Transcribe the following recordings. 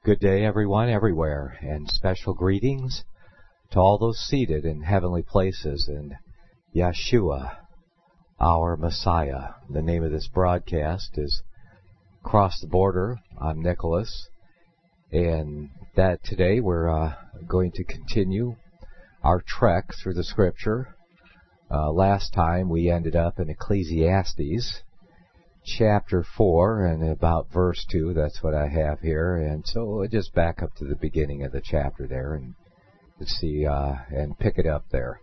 Good day, everyone, everywhere, and special greetings to all those seated in heavenly places in Yeshua, our Messiah. The name of this broadcast is Cross the Border. I'm Nicholas, and that today we're going to continue our trek through the Scripture. Last time we ended up in Ecclesiastes, chapter 4 and about verse 2. That's what I have here, and so we'll just back up to the beginning of the chapter there and see and pick it up there.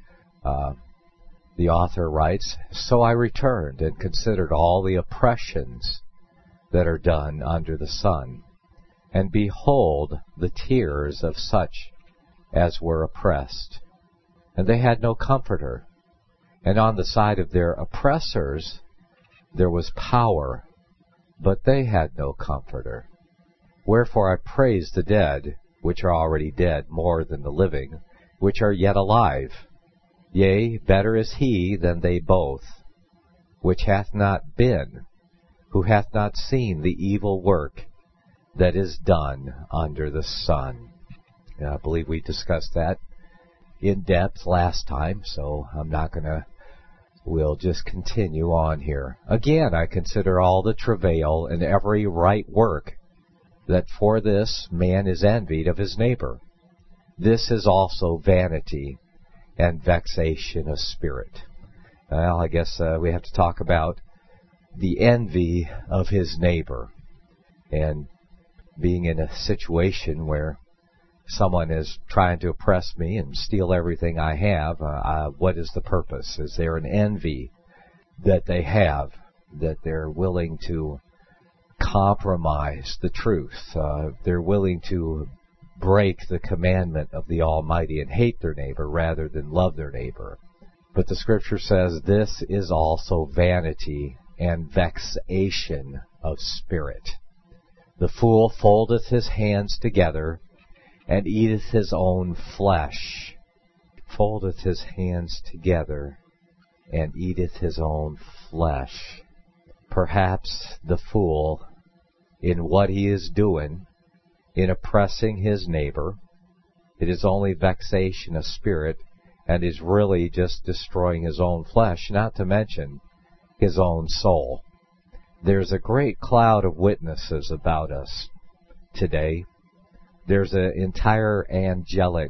The author writes, "So I returned and considered all the oppressions that are done under the sun, and behold the tears of such as were oppressed, and they had no comforter, and on the side of their oppressors there was power, but they had no comforter. Wherefore I praise the dead, which are already dead, more than the living, which are yet alive. Yea, better is he than they both, which hath not been, who hath not seen the evil work that is done under the sun." And I believe we discussed that in depth last time, so I'm not going to. We'll just continue on here. "Again, I consider all the travail and every right work, that for this man is envied of his neighbor. This is also vanity and vexation of spirit." Well, I guess we have to talk about the envy of his neighbor, and being in a situation where someone is trying to oppress me and steal everything I have. What is the purpose? Is there an envy that they have, that they're willing to compromise the truth? They're willing to break the commandment of the Almighty and hate their neighbor rather than love their neighbor. But the Scripture says this is also vanity and vexation of spirit. "The fool foldeth his hands together, and eateth his own flesh." Foldeth his hands together, and eateth his own flesh. Perhaps the fool, in what he is doing, in oppressing his neighbor, it is only vexation of spirit, and is really just destroying his own flesh, not to mention his own soul. There's a great cloud of witnesses about us today. There's an entire angelic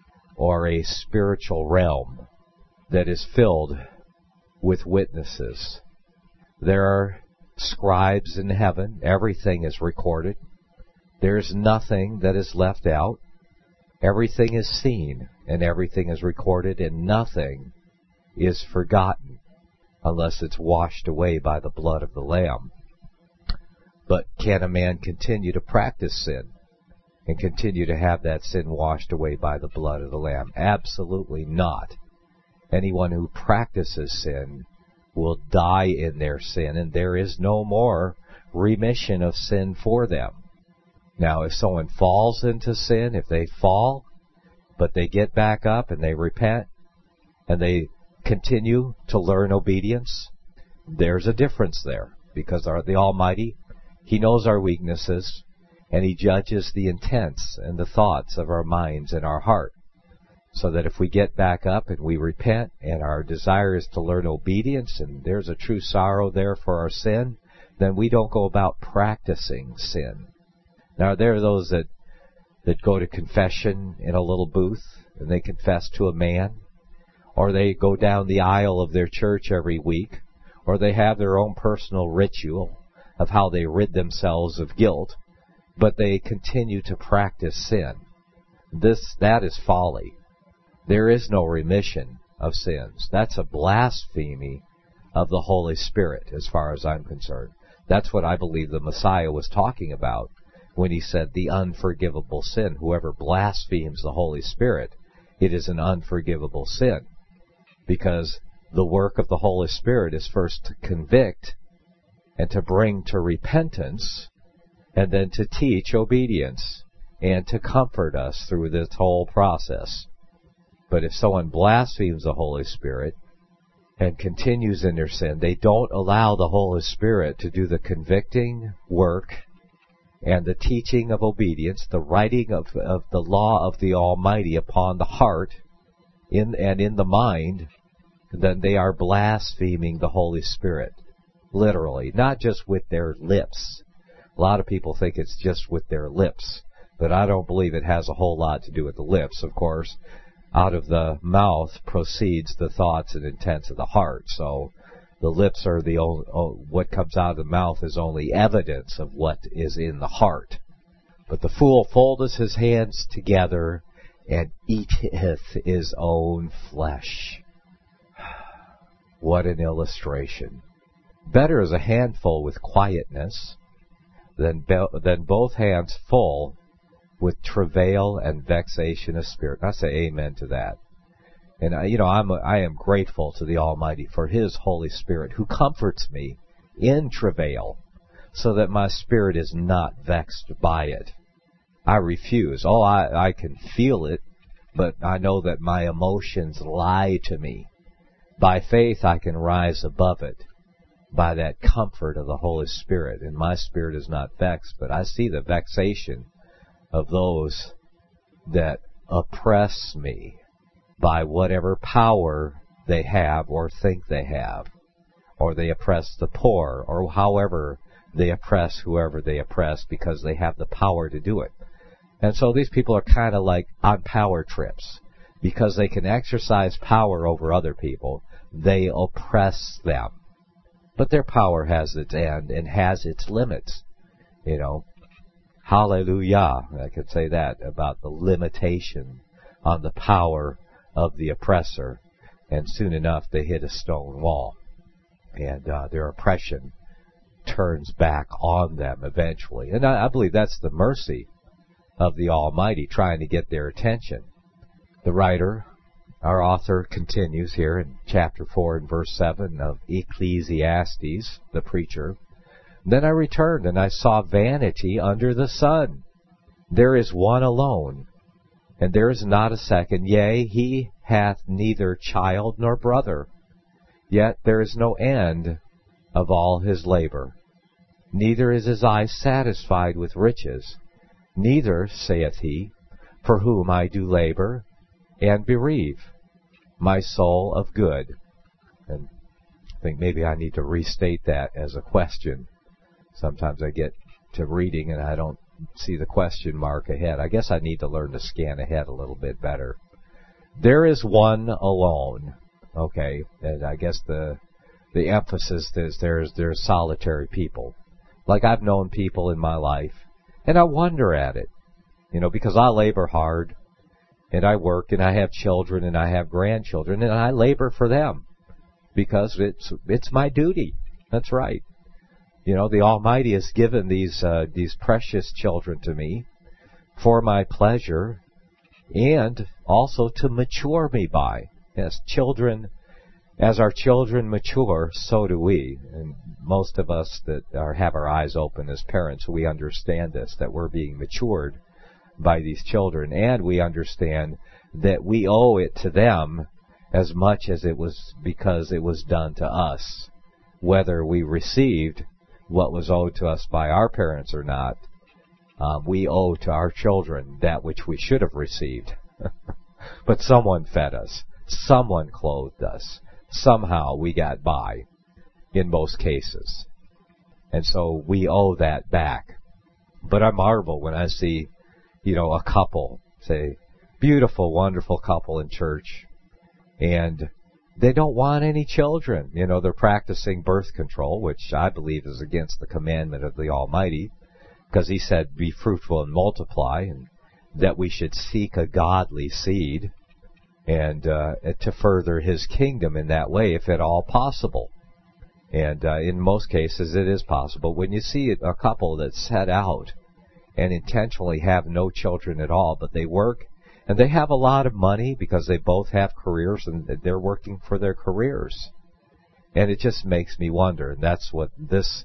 or a spiritual realm that is filled with witnesses. There are scribes in heaven. Everything is recorded. There's nothing that is left out. Everything is seen and everything is recorded, and nothing is forgotten unless it's washed away by the blood of the Lamb. But can a man continue to practice sin and continue to have that sin washed away by the blood of the Lamb? Absolutely not. Anyone who practices sin will die in their sin, and there is no more remission of sin for them. Now, if someone falls into sin, if they fall, but they get back up and they repent, and they continue to learn obedience, there's a difference there, because the Almighty, He knows our weaknesses, and He judges the intents and the thoughts of our minds and our heart. So that if we get back up and we repent, and our desire is to learn obedience, and there's a true sorrow there for our sin, then we don't go about practicing sin. Now, there are those that go to confession in a little booth, and they confess to a man, or they go down the aisle of their church every week, or they have their own personal ritual of how they rid themselves of guilt, but they continue to practice sin. That is folly. There is no remission of sins. That's a blasphemy of the Holy Spirit, as far as I'm concerned. That's what I believe the Messiah was talking about when He said the unforgivable sin. Whoever blasphemes the Holy Spirit, it is an unforgivable sin. Because the work of the Holy Spirit is first to convict and to bring to repentance, and then to teach obedience and to comfort us through this whole process. But if someone blasphemes the Holy Spirit and continues in their sin, they don't allow the Holy Spirit to do the convicting work and the teaching of obedience, the writing of the law of the Almighty upon the heart and in the mind, then they are blaspheming the Holy Spirit, literally, not just with their lips. A lot of people think it's just with their lips, but I don't believe it has a whole lot to do with the lips, of course. Out of the mouth proceeds the thoughts and intents of the heart, so the lips are the only, what comes out of the mouth is only evidence of what is in the heart. But the fool foldeth his hands together and eateth his own flesh. What an illustration. Better is a handful with quietness than both hands full with travail and vexation of spirit. I say amen to that. And I am grateful to the Almighty for His Holy Spirit, who comforts me in travail, so that my spirit is not vexed by it. I refuse. I can feel it, but I know that my emotions lie to me. By faith I can rise above it, by that comfort of the Holy Spirit, and my spirit is not vexed, but I see the vexation of those that oppress me by whatever power they have or think they have, or they oppress the poor, or however they oppress whoever they oppress because they have the power to do it. And so these people are kind of like on power trips. Because they can exercise power over other people, they oppress them. But their power has its end and has its limits. Hallelujah. I could say that about the limitation on the power of the oppressor. And soon enough they hit a stone wall. And their oppression turns back on them eventually. And I believe that's the mercy of the Almighty trying to get their attention. The writer, our author, continues here in chapter 4 and verse 7 of Ecclesiastes, the preacher. Then I returned, and I saw vanity under the sun. There is one alone, and there is not a second. Yea, he hath neither child nor brother. Yet there is no end of all his labor. Neither is his eye satisfied with riches. Neither, saith he, for whom I do labor, and bereave my soul of good. And I think maybe I need to restate that as a question. Sometimes I get to reading and I don't see the question mark ahead. I guess I need to learn to scan ahead a little bit better. There is one alone. Okay, and I guess the emphasis is there's solitary people. Like I've known people in my life, and I wonder at it, because I labor hard. And I work, and I have children, and I have grandchildren, and I labor for them because it's my duty. That's right. The Almighty has given these precious children to me for my pleasure and also to mature me by. Yes, children, as our children mature, so do we. And most of us that have our eyes open as parents, we understand this, that we're being matured by these children, and we understand that we owe it to them as much as it was because it was done to us. Whether we received what was owed to us by our parents or not, we owe to our children that which we should have received. But someone fed us, someone clothed us, somehow we got by, in most cases. And so we owe that back. But I marvel when I see a couple, say, beautiful, wonderful couple in church, and they don't want any children. They're practicing birth control, which I believe is against the commandment of the Almighty, because He said, be fruitful and multiply, and that we should seek a godly seed, and to further His kingdom in that way, if at all possible. And in most cases it is possible. When you see a couple that set out and intentionally have no children at all, but they work, and they have a lot of money because they both have careers, and they're working for their careers. And it just makes me wonder, and that's what this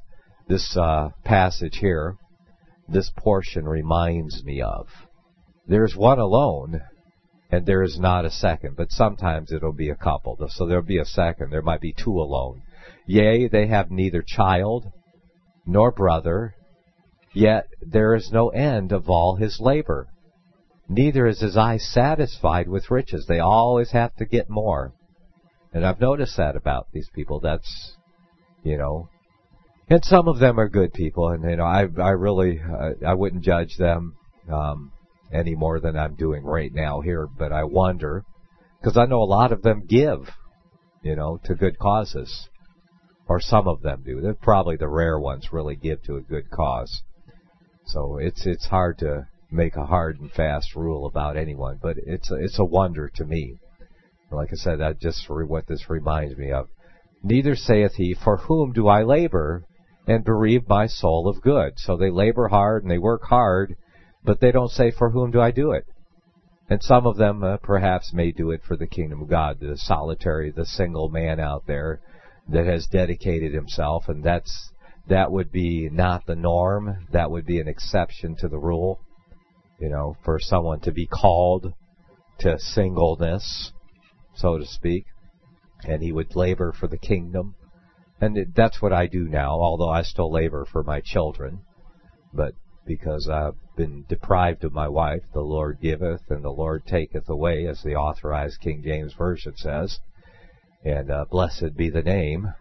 passage here, this portion reminds me of. There's one alone, and there is not a second, but sometimes it'll be a couple. So there'll be a second. There might be two alone. Yea, they have neither child nor brother, yet there is no end of all his labor. Neither is his eye satisfied with riches. They always have to get more. And I've noticed that about these people. That's, and some of them are good people, and I really I wouldn't judge them any more than I'm doing right now here. But I wonder, because I know a lot of them give, to good causes, or some of them do. They're probably the rare ones really give to a good cause. So it's hard to make a hard and fast rule about anyone, but it's a wonder to me. Like I said, that's just what this reminds me of. Neither saith he, for whom do I labor and bereave my soul of good? So they labor hard and they work hard, but they don't say, for whom do I do it? And some of them perhaps may do it for the kingdom of God, the solitary, the single man out there that has dedicated himself, and that would be not the norm. That would be an exception to the rule, for someone to be called to singleness, so to speak, and he would labor for the kingdom. And that's what I do now, although I still labor for my children. But because I've been deprived of my wife, the Lord giveth and the Lord taketh away, as the Authorized King James Version says. And blessed be the name.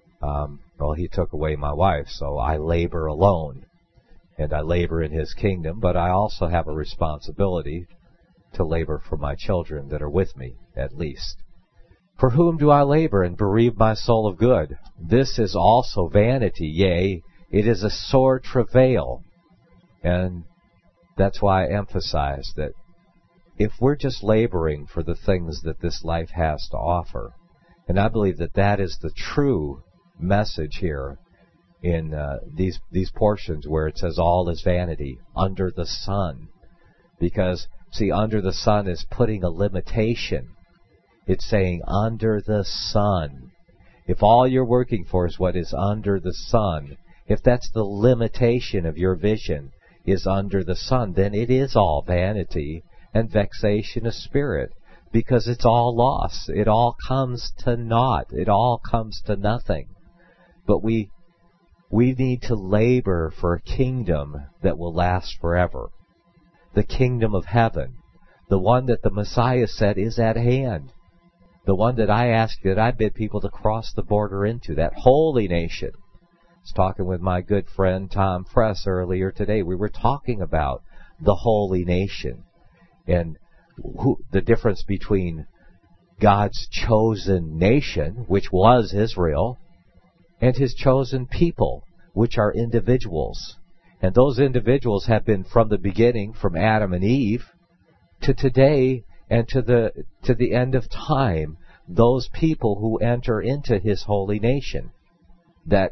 He took away my wife, so I labor alone. And I labor in His kingdom, but I also have a responsibility to labor for my children that are with me, at least. For whom do I labor and bereave my soul of good? This is also vanity, yea, it is a sore travail. And that's why I emphasize that if we're just laboring for the things that this life has to offer, and I believe that is the true message here in these portions where it says all is vanity, under the sun. Because, see, under the sun is putting a limitation. It's saying under the sun. If all you're working for is what is under the sun, if that's the limitation of your vision, is under the sun, then it is all vanity and vexation of spirit, because it's all loss. It all comes to naught. It all comes to nothing. But we need to labor for a kingdom that will last forever. The kingdom of heaven. The one that the Messiah said is at hand. The one that I bid people to cross the border into, that holy nation. I was talking with my good friend Tom Fress earlier today. We were talking about the holy nation and the difference between God's chosen nation, which was Israel, and His chosen people, which are individuals. And those individuals have been from the beginning, from Adam and Eve, to today and to the end of time, those people who enter into His holy nation, that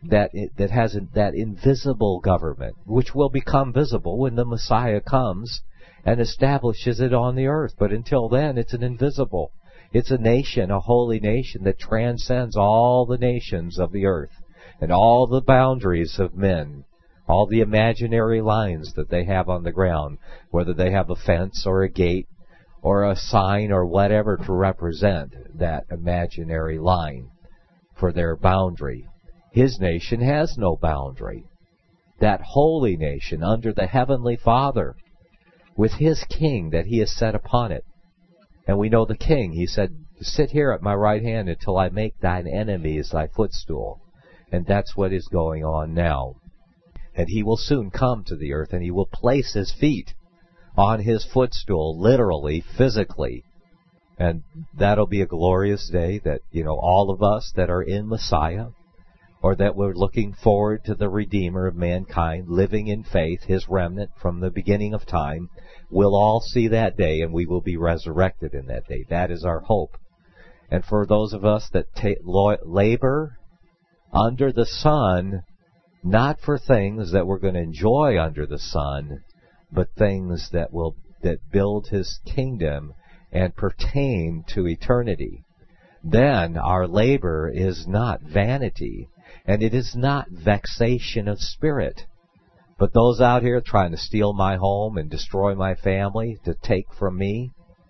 has that invisible government, which will become visible when the Messiah comes and establishes it on the earth. But until then, it's an invisible. It's a nation, a holy nation that transcends all the nations of the earth and all the boundaries of men, all the imaginary lines that they have on the ground, whether they have a fence or a gate or a sign or whatever to represent that imaginary line for their boundary. His nation has no boundary. That holy nation under the Heavenly Father, with His king that He has set upon it. And we know the king, He said, sit here at my right hand until I make thine enemies thy footstool. And that's what is going on now. And He will soon come to the earth, and He will place His feet on His footstool, literally, physically. And that'll be a glorious day that, all of us that are in Messiah, or that we're looking forward to the Redeemer of mankind, living in faith, His remnant from the beginning of time, we'll all see that day, and we will be resurrected in that day. That is our hope. And for those of us that labor under the sun, not for things that we're going to enjoy under the sun, but things that build His kingdom and pertain to eternity, then our labor is not vanity, and it is not vexation of spirit. But those out here trying to steal my home and destroy my family, to take from me,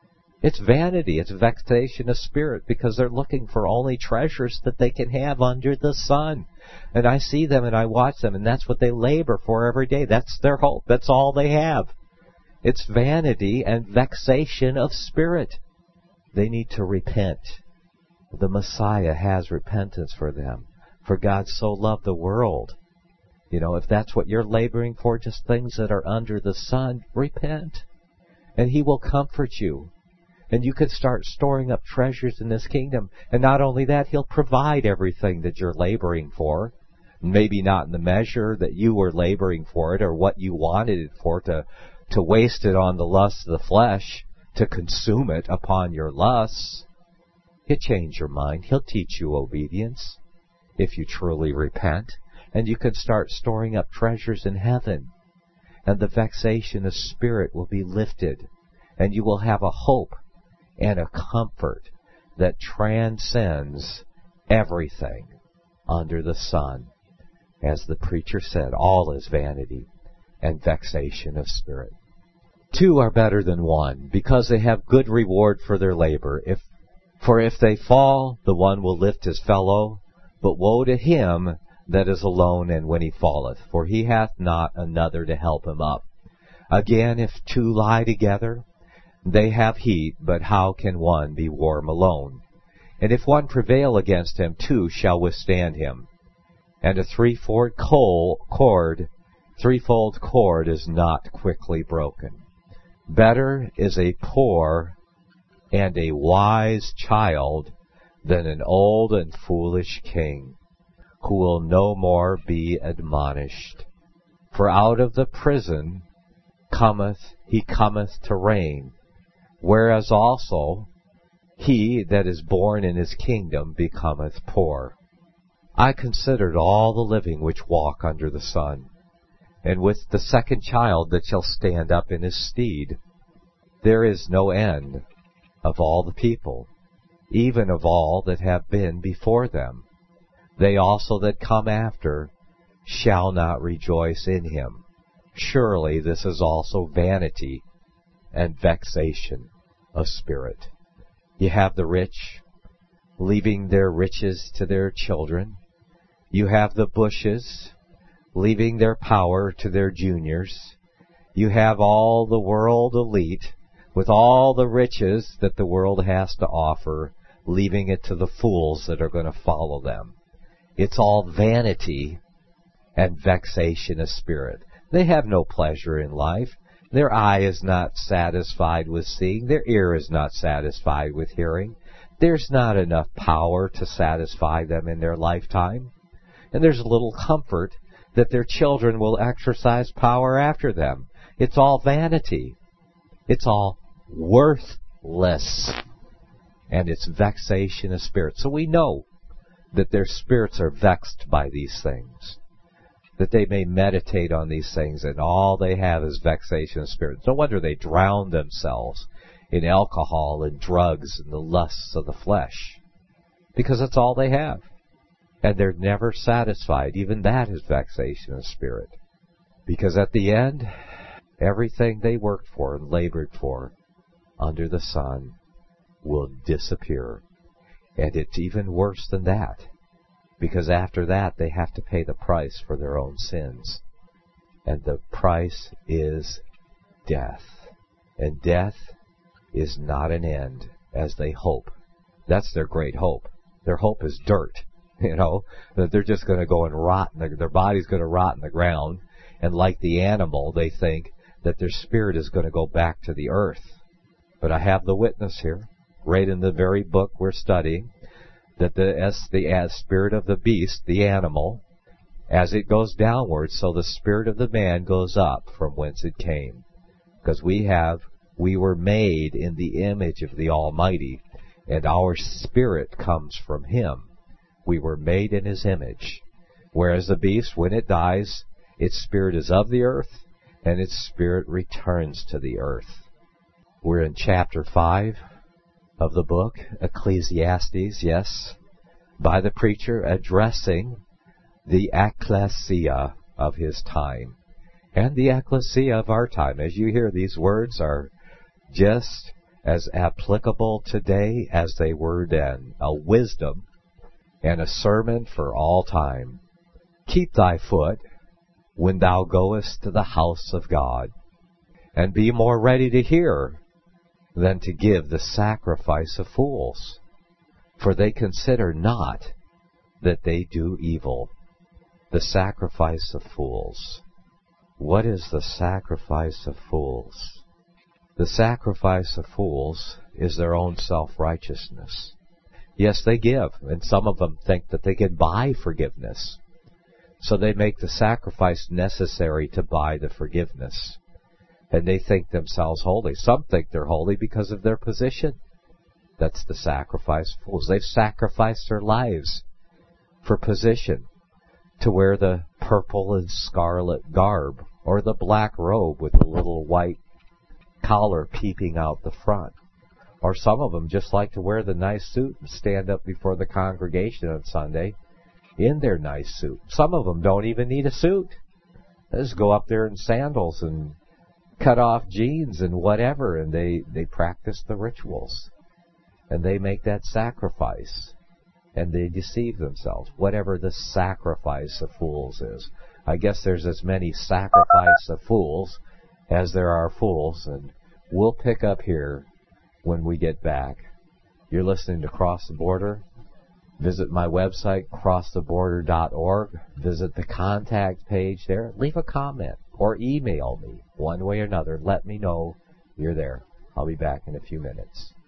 It's vanity, it's vexation of spirit, because they're looking for only treasures that they can have under the sun. And I see them and I watch them, and that's what they labor for every day. That's their hope. That's all they have. It's vanity and vexation of spirit. They need to repent. The Messiah has repentance for them. For God so loved the world. If that's what you're laboring for, just things that are under the sun, repent. And He will comfort you. And you can start storing up treasures in this kingdom. And not only that, He'll provide everything that you're laboring for. Maybe not in the measure that you were laboring for it or what you wanted it for, to waste it on the lusts of the flesh, to consume it upon your lusts. He'll change your mind. He'll teach you obedience if you truly repent. And you can start storing up treasures in heaven. And the vexation of spirit will be lifted. And you will have a hope and a comfort that transcends everything under the sun. As the preacher said, all is vanity and vexation of spirit. Two are better than one, because they have good reward for their labor. For if they fall, the one will lift his fellow, but woe to him that is alone and when he falleth, for he hath not another to help him up. Again, if two lie together, they have heat, but how can one be warm alone? And if one prevail against him, two shall withstand him. And a threefold cord is not quickly broken. Better is a poor and a wise child than an old and foolish king, who will no more be admonished. For out of the prison he cometh to reign, whereas also he that is born in his kingdom becometh poor. I considered all the living which walk under the sun, and with the second child that shall stand up in his stead, there is no end of all the people, even of all that have been before them. They also that come after shall not rejoice in him. Surely this is also vanity and vexation of spirit. You have the rich leaving their riches to their children. You have the Bushes leaving their power to their juniors. You have all the world elite with all the riches that the world has to offer, leaving it to the fools that are going to follow them. It's all vanity and vexation of spirit. They have no pleasure in life. Their eye is not satisfied with seeing. Their ear is not satisfied with hearing. There's not enough power to satisfy them in their lifetime. And there's little comfort that their children will exercise power after them. It's all vanity. It's all worthless. And it's vexation of spirit. So we know that their spirits are vexed by these things, that they may meditate on these things, and all they have is vexation of spirit. No wonder they drown themselves in alcohol and drugs and the lusts of the flesh, because that's all they have. And they're never satisfied. Even that is vexation of spirit, because at the end, everything they worked for and labored for under the sun will disappear. And it's even worse than that, because after that they have to pay the price for their own sins. And the price is death. And death is not an end, as they hope. That's their great hope. Their hope is dirt, that they're just going to go and rot, their body's going to rot in the ground. And like the animal, they think that their spirit is going to go back to the earth. But I have the witness here, right in the very book we're studying, that the spirit of the beast, the animal, as it goes downward, so the spirit of the man goes up from whence it came. Because we were made in the image of the Almighty, and our spirit comes from Him. We were made in His image. Whereas the beast, when it dies, its spirit is of the earth, and its spirit returns to the earth. We're in chapter 5 of the book, Ecclesiastes, yes, by the preacher addressing the ecclesia of his time. And the ecclesia of our time, as you hear, these words are just as applicable today as they were then, a wisdom and a sermon for all time. Keep thy foot when thou goest to the house of God, and be more ready to hear than to give the sacrifice of fools. For they consider not that they do evil. The sacrifice of fools. What is the sacrifice of fools? The sacrifice of fools is their own self-righteousness. Yes, they give, and some of them think that they can buy forgiveness. So they make the sacrifice necessary to buy the forgiveness. And they think themselves holy. Some think they're holy because of their position. That's the sacrifice of fools. They've sacrificed their lives for position, to wear the purple and scarlet garb, or the black robe with the little white collar peeping out the front. Or some of them just like to wear the nice suit and stand up before the congregation on Sunday in their nice suit. Some of them don't even need a suit. They just go up there in sandals and cut off jeans and whatever, and they practice the rituals. And they make that sacrifice. And they deceive themselves, whatever the sacrifice of fools is. I guess there's as many sacrifice of fools as there are fools, and we'll pick up here when we get back. You're listening to Cross the Border. Visit my website, crosstheborder.org. Visit the contact page there. Leave a comment or email me one way or another. Let me know you're there. I'll be back in a few minutes.